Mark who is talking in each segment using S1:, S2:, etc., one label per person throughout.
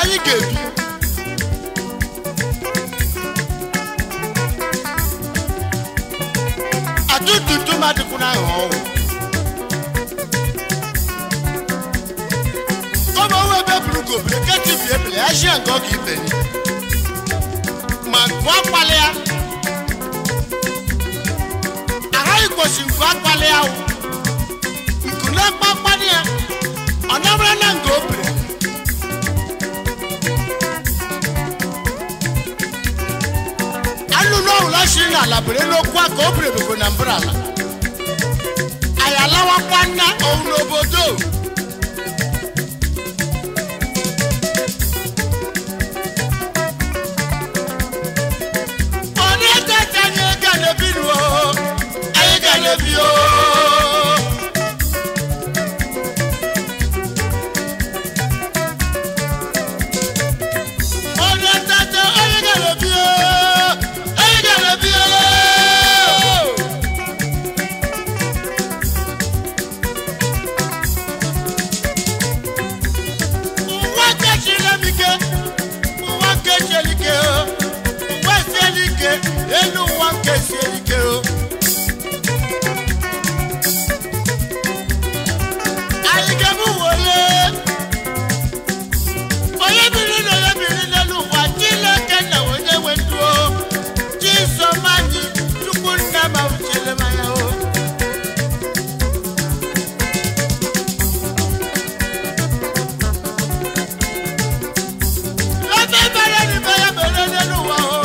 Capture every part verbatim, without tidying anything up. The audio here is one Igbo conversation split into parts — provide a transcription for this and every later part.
S1: anyị ga-ebi atụtụtụ mmadụ kwụ na ahụ ọnwụ kọma owe ebe buru gobere keti bi ebele ya shie nke ọ ga iberi ma nkụ akpali ya agaghị kwosi nkụ akpali ya nkụ na-akpa akpali ya ọ nabara na nke obere anụ n'ọhụla shiri n'ala bere n'okwu aka o bere bego na mbara ala anyị alawakwa nna owu n'obodo onye ga-eche anyị ga na-ebi n'o anyị ga na-ebi o elu nwa nke si ike o anyị ga-ebu wole onye biri na onye biri n'elu ụwa Chineke na onye nwe ndụ o Chisom anyị Chukwu nna ma uchele m anya o ebe mere n'ibe ya mere n'elu ụwa o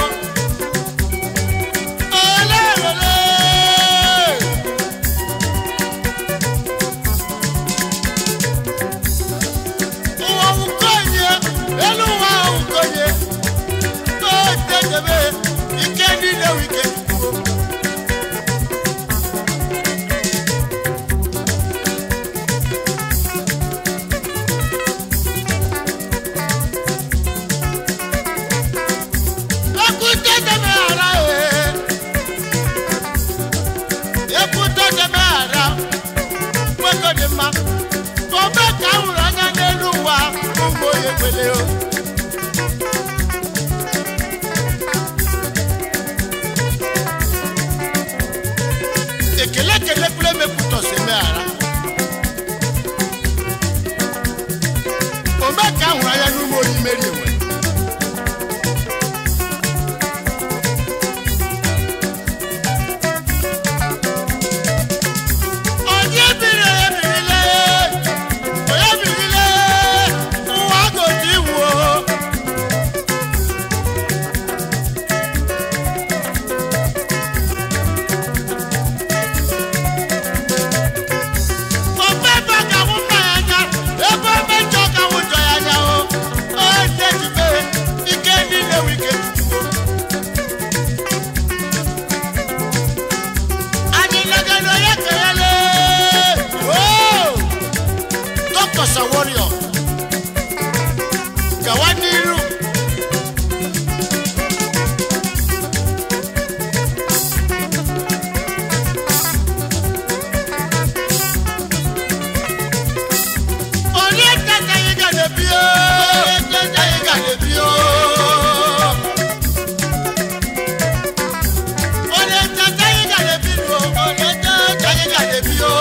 S1: ekele ekele kule mepụta osimiri ome ka ahụrụ anya n'ụmụ oyi meri enwe onye biri onye birile onye birile ụwa agodi iwu Warrior Gawaniru Onye tata yi ga le bio tata yi ga le bio Onye tata yi ga le bio Onye tata yi ga le bio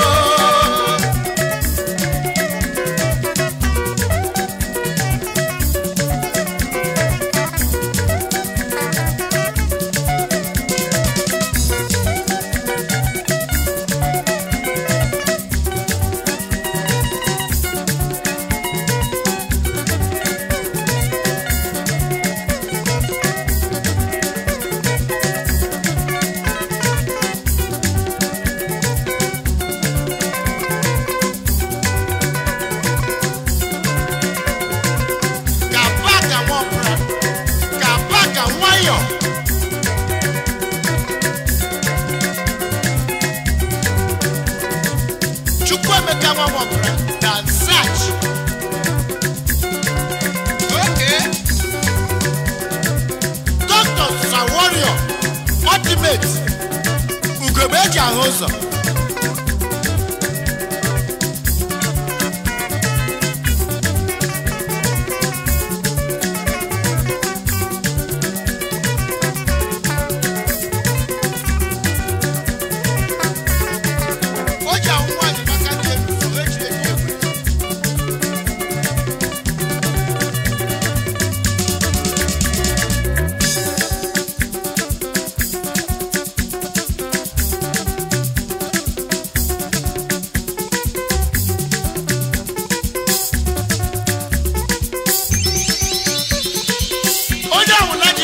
S1: Ultimate Ugobeji Ahozo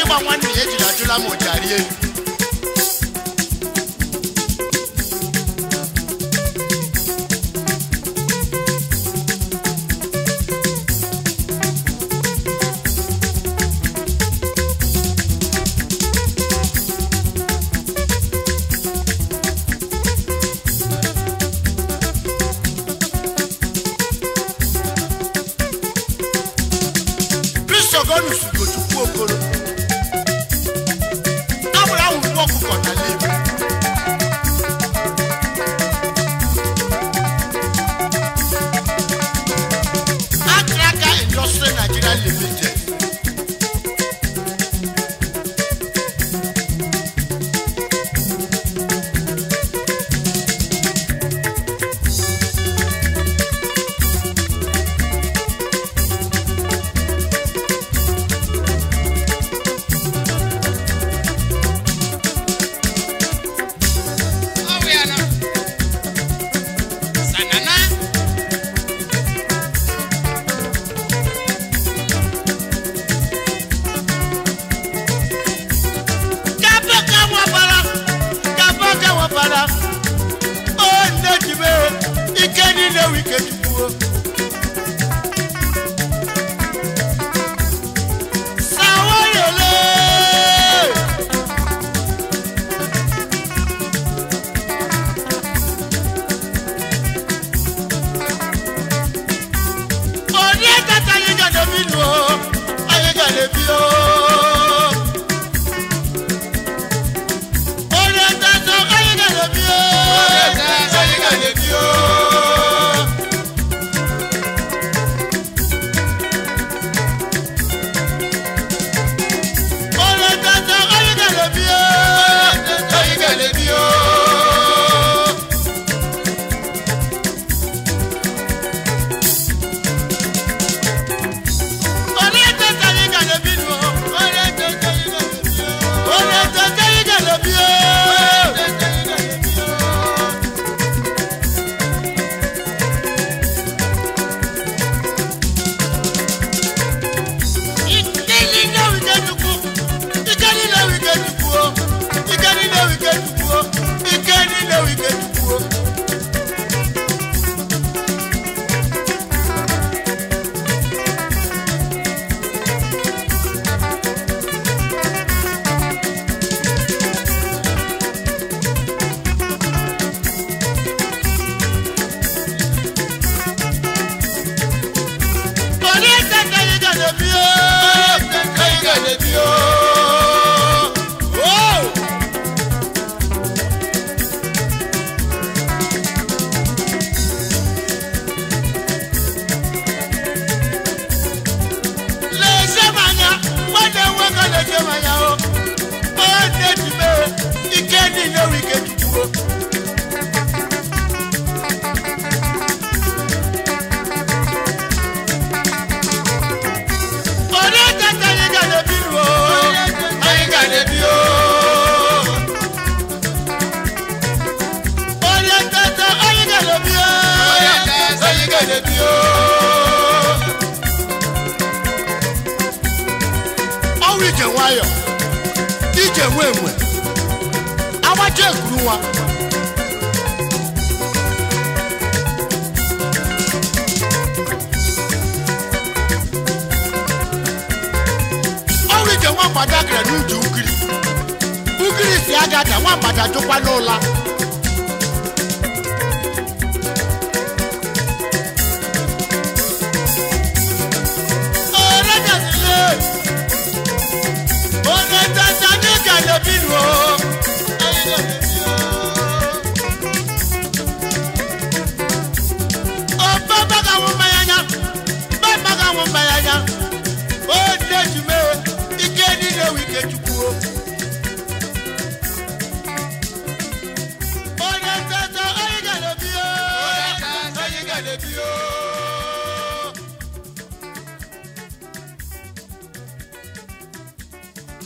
S1: gba nwanne ya ejiri ajụla m ojari elu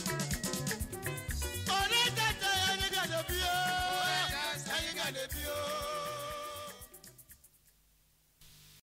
S1: Let me